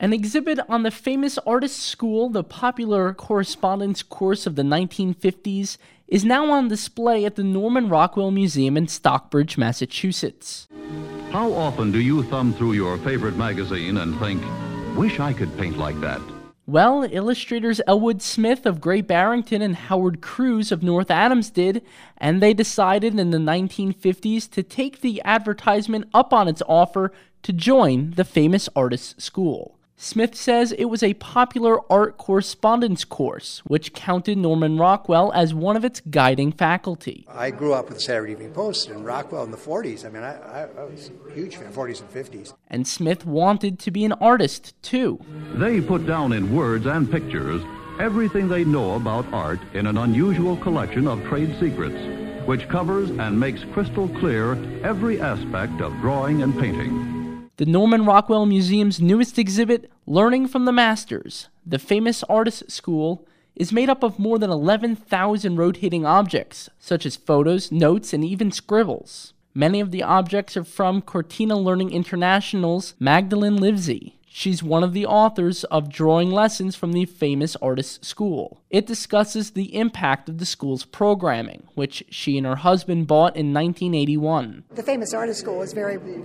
An exhibit on the famous artist school, the popular correspondence course of the 1950s, is now on display at the Norman Rockwell Museum in Stockbridge, Massachusetts. How often do you thumb through your favorite magazine and think, wish I could paint like that? Well, illustrators Elwood Smith of Great Barrington and Howard Cruse of North Adams did, and they decided in the 1950s to take the advertisement up on its offer to join the famous artist's school. Smith says it was a popular art correspondence course, which counted Norman Rockwell as one of its guiding faculty. I grew up with the Saturday Evening Post and Rockwell in the 40s. I mean, I was a huge fan, 40s and 50s. And Smith wanted to be an artist, too. They put down in words and pictures everything they know about art in an unusual collection of trade secrets, which covers and makes crystal clear every aspect of drawing and painting. The Norman Rockwell Museum's newest exhibit, Learning from the Masters, the famous artist school, is made up of more than 11,000 rotating objects, such as photos, notes, and even scribbles. Many of the objects are from Cortina Learning International's Magdalene Livesey. She's one of the authors of Drawing Lessons from the Famous Artist School. It discusses the impact of the school's programming, which she and her husband bought in 1981. The Famous Artist School was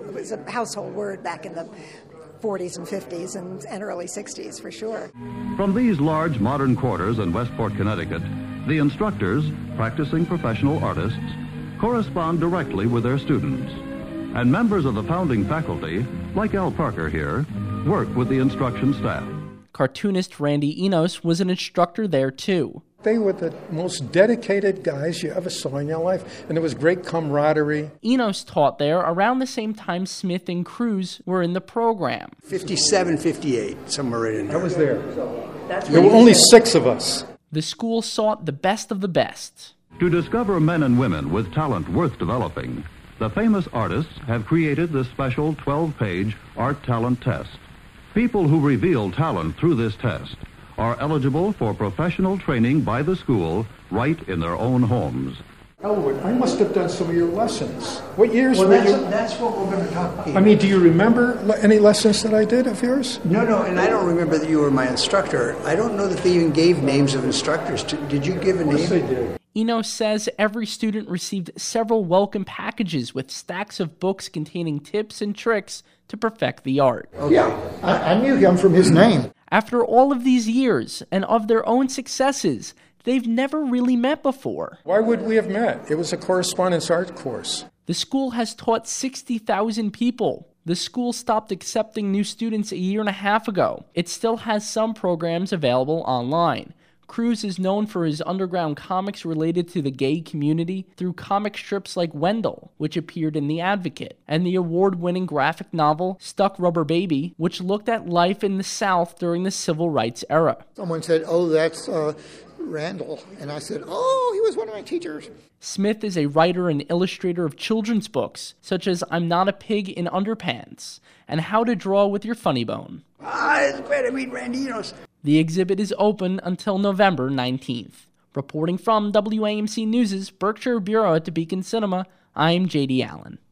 a household word back in the 40s and 50s and early 60s, for sure. From these large modern quarters in Westport, Connecticut, the instructors, practicing professional artists, correspond directly with their students. And members of the founding faculty, like Al Parker here, work with the instruction staff. Cartoonist Randy Enos was an instructor there, too. They were the most dedicated guys you ever saw in your life, and there was great camaraderie. Enos taught there around the same time Smith and Cruse were in the program. 57, 58, somewhere right in there. I was there. There were only 6 of us. The school sought the best of the best. To discover men and women with talent worth developing, the famous artists have created this special 12-page art talent test. People who reveal talent through this test are eligible for professional training by the school right in their own homes. Elwood, I must have done some of your lessons. What years were you? That's what we're going to talk about. I mean, do you remember any lessons that I did of yours? No, and I don't remember that you were my instructor. I don't know that they even gave names of instructors. Did you give a name? Yes, they did. Enos says every student received several welcome packages with stacks of books containing tips and tricks to perfect the art. Okay. Yeah, I knew him from his name. After all of these years and of their own successes, they've never really met before. Why would we have met? It was a correspondence art course. The school has taught 60,000 people. The school stopped accepting new students a year and a half ago. It still has some programs available online. Cruse is known for his underground comics related to the gay community through comic strips like Wendell, which appeared in The Advocate, and the award-winning graphic novel Stuck Rubber Baby, which looked at life in the South during the Civil Rights era. Someone said, "Oh, that's Randall." And I said, "Oh, he was one of my teachers." Smith is a writer and illustrator of children's books, such as I'm Not a Pig in Underpants and How to Draw with Your Funny Bone. It's great to meet Randy Enos. The exhibit is open until November 19th. Reporting from WAMC News' Berkshire Bureau at the Beacon Cinema, I'm J.D. Allen.